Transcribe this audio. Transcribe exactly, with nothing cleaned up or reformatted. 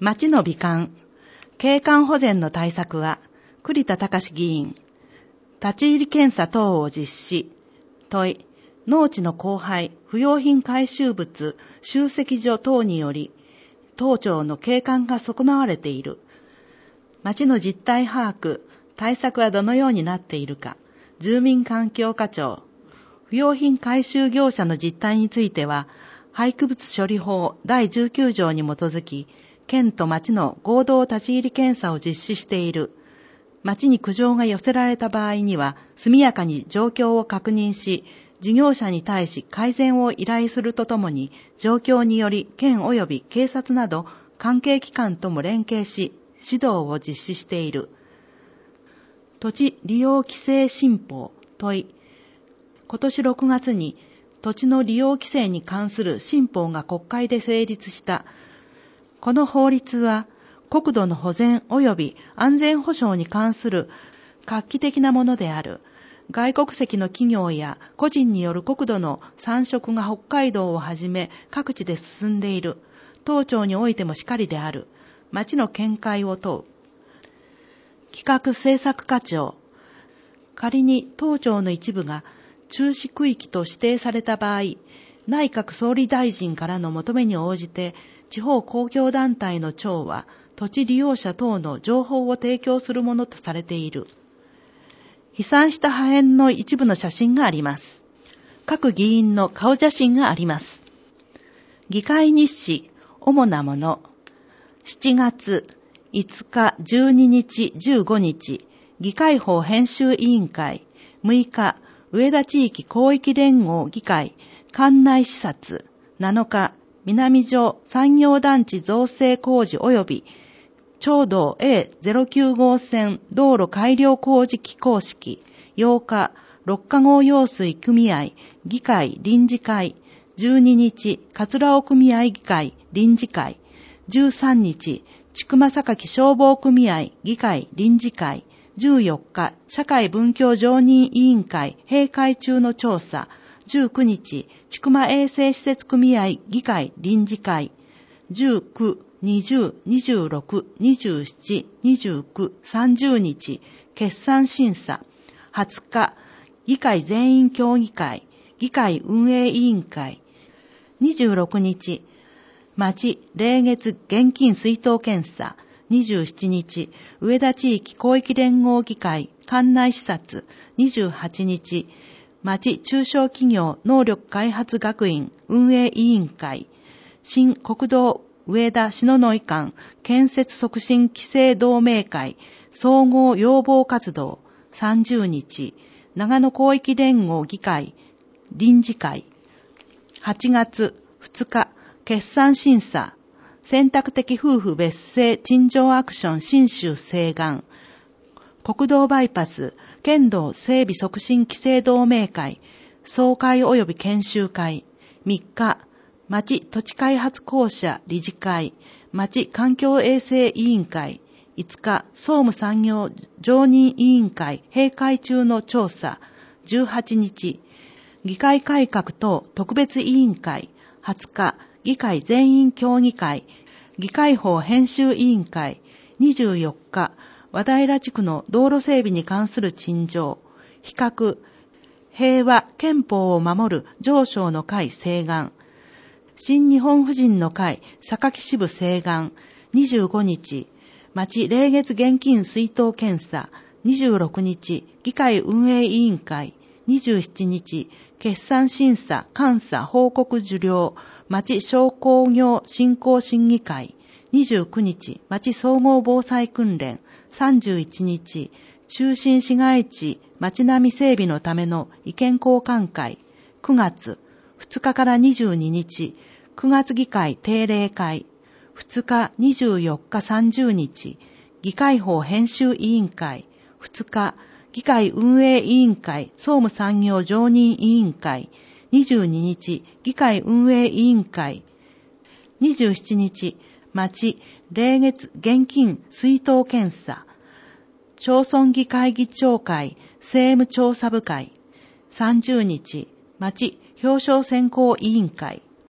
町の美観、景観保全の対策は、栗田隆議員、立ち入り検査等を実施、問い、農地の荒廃、不用品回収物、集積所等により、当庁の景観が損なわれている。町の実態把握、対策はどのようになっているか、住民環境課長、不用品回収業者の実態については、廃棄物処理法だいじゅうきゅう条に基づき、県と町の合同立ち入り検査を実施している。町に苦情が寄せられた場合には、速やかに状況を確認し、事業者に対し改善を依頼するとともに、状況により県及び警察など関係機関とも連携し、指導を実施している。土地利用規制新法問い。今年ろくがつに土地の利用規制に関する新法が国会で成立した。この法律は、国土の保全及び安全保障に関する画期的なものである。外国籍の企業や個人による国土の参植が北海道をはじめ各地で進んでいる。当庁においてもしかりである。町の見解を問う。企画政策課長。仮に当庁の一部が中止区域と指定された場合、内閣総理大臣からの求めに応じて、地方公共団体の長は土地利用者等の情報を提供するものとされている。飛散した破片の一部の写真があります。各議員の顔写真があります。議会日誌、主なもの。しちがついつか、じゅうににち、じゅうごにち、議会法編集委員会。むいか、上田地域広域連合議会、館内視察。なのか、南城産業団地造成工事及び町道 エーゼロきゅう 号線道路改良工事起工式。ようか、六ヶ郷用水組合議会臨時会。じゅうににち、桂尾組合議会臨時会。じゅうさんにち、千曲榊消防組合議会臨時会。じゅうよっか、社会文教常任委員会閉会中の調査。じゅうくにち、千曲衛生施設組合議会臨時会。じゅうく、にじゅう、にじゅうろく、にじゅうしち、にじゅうく、さんじゅうにち、決算審査。はつか、議会全員協議会、議会運営委員会。にじゅうろくにち、町霊月現金出納検査。にじゅうしちにち、上田地域広域連合議会、館内視察。にじゅうはちにち、町中小企業能力開発学院運営委員会、新国道上田篠ノ井間建設促進規制同盟会総合要望活動。さんじゅうにち、長野広域連合議会臨時会。はちがつふつか、決算審査。選択的夫婦別姓陳情アクション信州西岸。国道バイパス、県道整備促進規制同盟会、総会及び研修会。みっか、町土地開発公社理事会、町環境衛生委員会。いつか、総務産業常任委員会閉会中の調査。じゅうはちにち、議会改革等特別委員会。はつか、議会全員協議会、議会法編集委員会。にじゅうよっか、和平地区の道路整備に関する陳情。比較、平和憲法を守る上昇の会西岸。新日本婦人の会榊支部西岸。にじゅうごにち、町霊月現金出納検査。にじゅうろくにち、議会運営委員会。にじゅうしちにち、決算審査監査報告受領町商工業振興審議会。にじゅうくにち、町総合防災訓練。さんじゅういちにち、中心市街地町並み整備のための意見交換会。くがつ、ふつかからにじゅうににち、くがつ議会定例会。ふつか、にじゅうよっか、さんじゅうにち、議会法編集委員会。ふつか、議会運営委員会総務産業常任委員会。にじゅうににち、議会運営委員会。にじゅうしちにち、町霊月現金出納検査。町村議会議長会政務調査部会。さんじゅうにち、町表彰選考委員会。